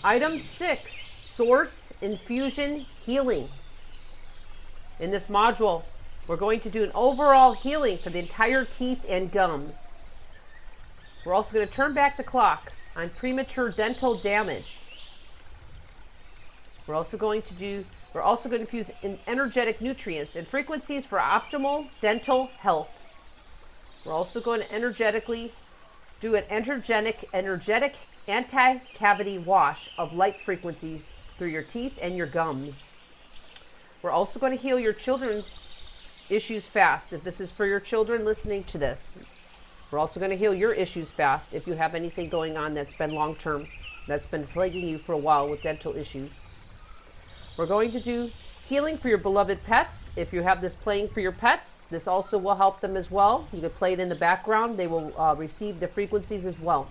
Item 6, Source Infusion Healing. In this module, we're going to do an overall healing for the entire teeth and gums. We're also going to turn back the clock on premature dental damage. We're also going to infuse energetic nutrients and frequencies for optimal dental health. We're also going to energetically do an energetic anti-cavity wash of light frequencies through your teeth and your gums. We're also going to heal your children's issues fast, if this is for your children listening to this. We're also going to heal your issues fast if you have anything going on that's been long-term, that's been plaguing you for a while with dental issues. We're going to do healing for your beloved pets. If you have this playing for your pets, this also will help them as well. You can play it in the background. They will receive the frequencies as well.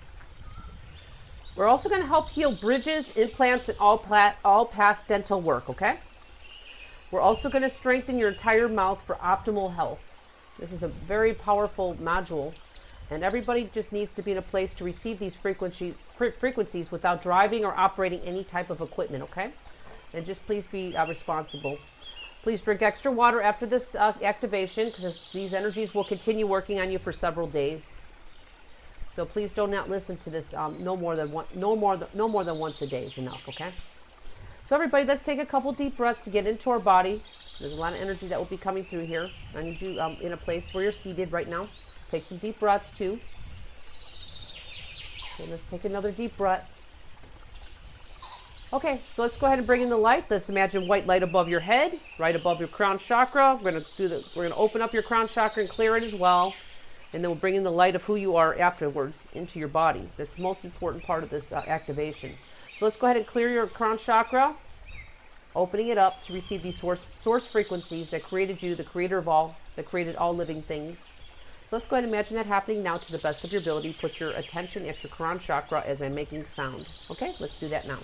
We're also going to help heal bridges, implants, and all past dental work, okay? We're also going to strengthen your entire mouth for optimal health. This is a very powerful module, and everybody just needs to be in a place to receive these frequencies without driving or operating any type of equipment, okay? And just please be responsible. Please drink extra water after this activation, because these energies will continue working on you for several days. So please do not listen to this no more than once a day is enough, okay? So everybody, let's take a couple deep breaths to get into our body. There's a lot of energy that will be coming through here. I need you in a place where you're seated right now. Take some deep breaths too. Okay, let's take another deep breath. Okay, so let's go ahead and bring in the light. Let's imagine white light above your head, right above your crown chakra. We're gonna open up your crown chakra and clear it as well. And then we'll bring in the light of who you are afterwards into your body. That's the most important part of this activation. So let's go ahead and clear your crown chakra, opening it up to receive these source frequencies that created you, the creator of all, that created all living things. So let's go ahead and imagine that happening now to the best of your ability. Put your attention at your crown chakra as I'm making sound. Okay, let's do that now.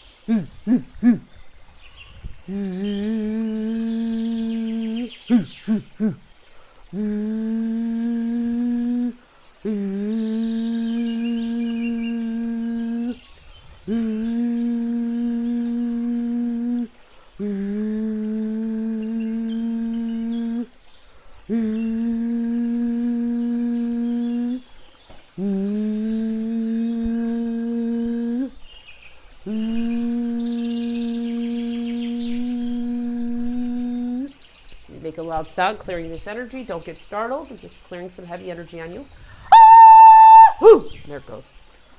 Make a loud sound, clearing this energy. Don't get startled. I'm just clearing some heavy energy on you. Ah! Woo! There it goes.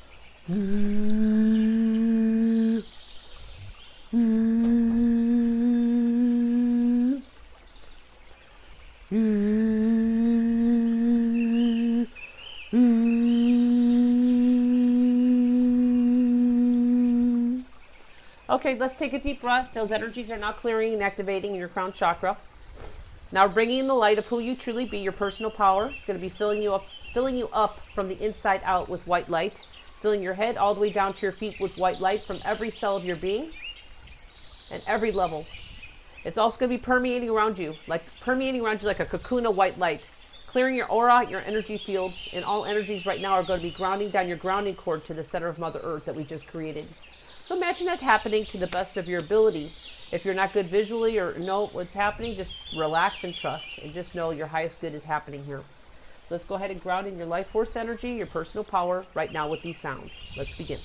Okay, let's take a deep breath. Those energies are now clearing and activating in your crown chakra. Now bringing in the light of who you truly be, your personal power. It's going to be filling you up from the inside out with white light, filling your head all the way down to your feet with white light from every cell of your being and every level. It's also going to be permeating around you like a cocoon of white light, clearing your aura, your energy fields, and all energies right now are going to be grounding down your grounding cord to the center of Mother Earth that we just created. So imagine that happening to the best of your ability. If you're not good visually or know what's happening, just relax and trust and just know your highest good is happening here. So let's go ahead and ground in your life force energy, your personal power right now with these sounds. Let's begin.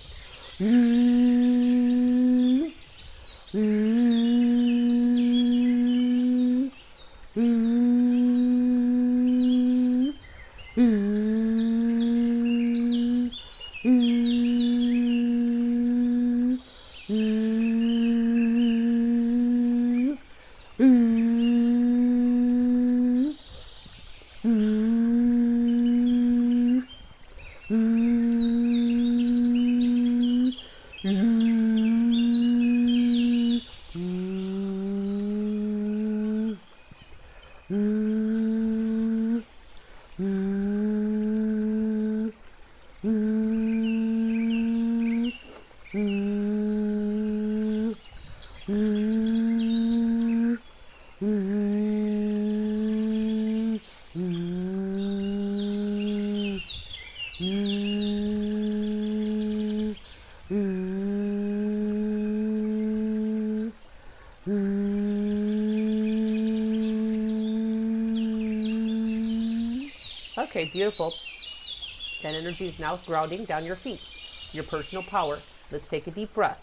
Okay, beautiful. That energy is now grounding down your feet, your personal power. Let's take a deep breath.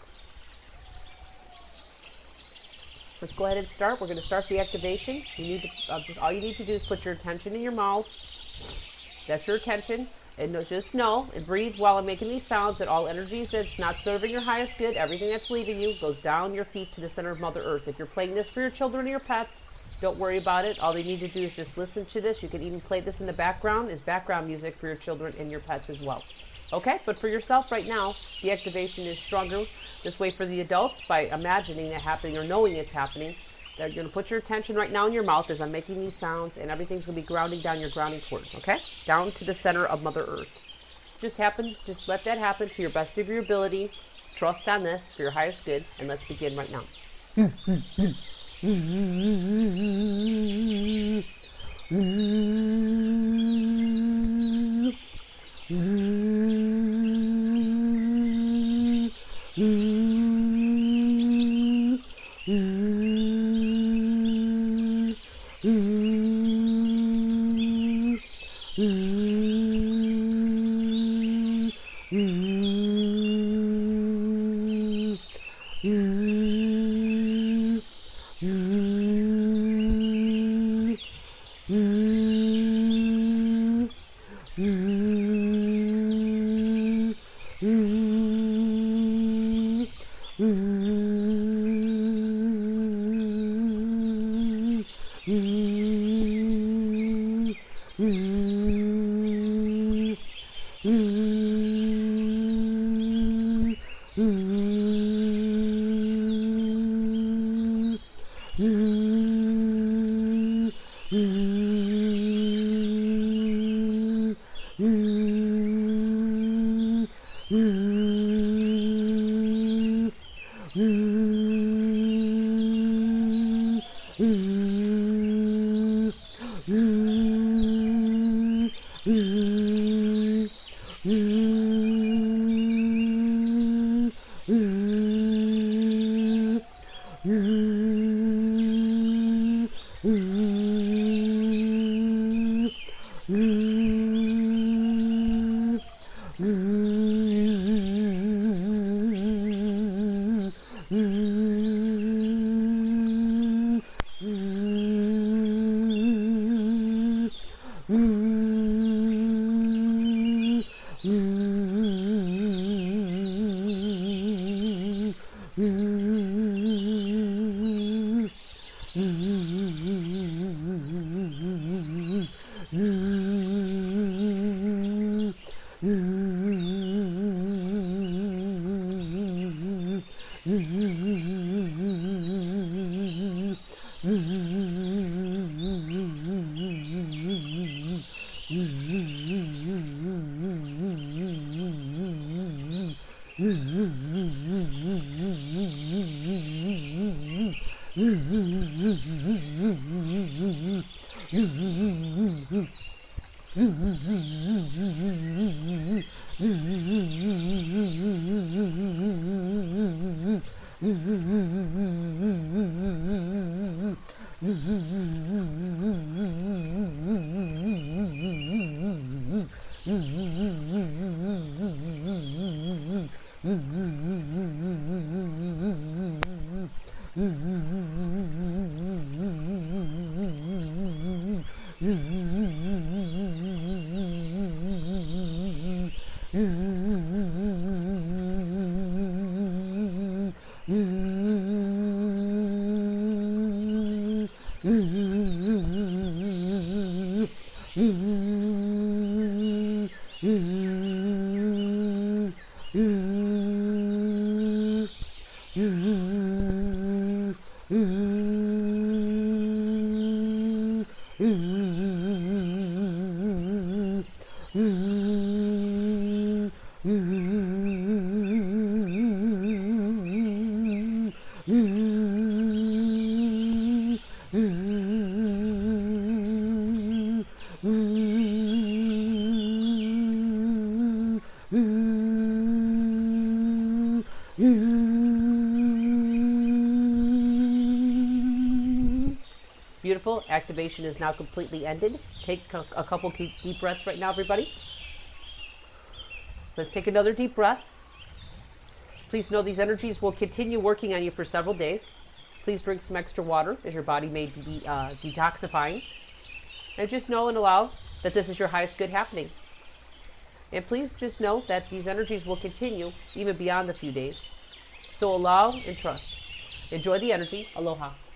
Let's go ahead and start. We're going to start the activation. You need to all you need to do is put your attention in your mouth. That's your attention. And just know and breathe while I'm making these sounds that all energies that's not serving your highest good, everything that's leaving you, goes down your feet to the center of Mother Earth. If you're playing this for your children or your pets, don't worry about it. All they need to do is just listen to this. You can even play this in the background as background music for your children and your pets as well. Okay, but for yourself right now, the activation is stronger this way for the adults by imagining it happening or knowing it's happening. You're going to put your attention right now in your mouth as I'm making these sounds, and everything's going to be grounding down your grounding cord, okay? Down to the center of Mother Earth. Just let that happen to your best of your ability. Trust on this for your highest good, and let's begin right now. Beautiful. Activation is now completely ended. Take a couple deep breaths right now, everybody. Let's take another deep breath. Please know these energies will continue working on you for several days. Please drink some extra water as your body may be detoxifying. And just know and allow that this is your highest good happening. And please just know that these energies will continue even beyond the few days. So allow and trust. Enjoy the energy. Aloha.